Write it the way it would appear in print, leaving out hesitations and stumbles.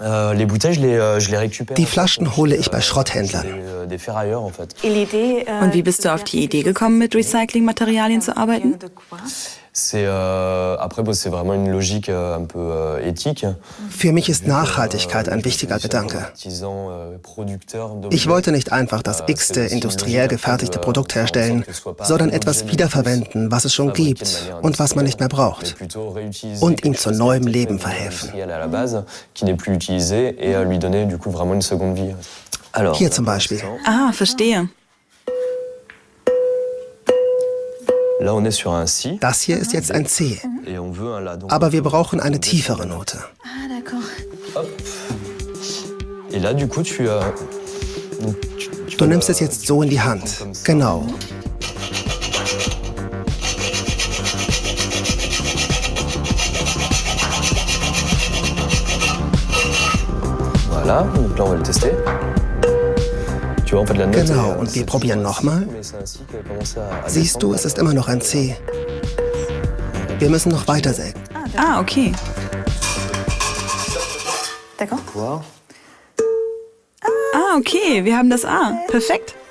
Die Flaschen hole ich bei Schrotthändlern. Und wie bist du auf die Idee gekommen, mit Recyclingmaterialien zu arbeiten? Für mich ist Nachhaltigkeit ein wichtiger Gedanke. Ich wollte nicht einfach das x-te industriell gefertigte Produkt herstellen, sondern etwas wiederverwenden, was es schon gibt und was man nicht mehr braucht. Und ihm zu neuem Leben verhelfen. Hier zum Beispiel. Ah, verstehe. Das hier ist jetzt ein C. Aber wir brauchen eine tiefere Note. Du nimmst es jetzt so in die Hand. Genau. Genau, und wir probieren nochmal. Siehst du, es ist immer noch ein C. Wir müssen noch weiter sägen. Ah, okay. Ah, okay, wir haben das A. Perfekt.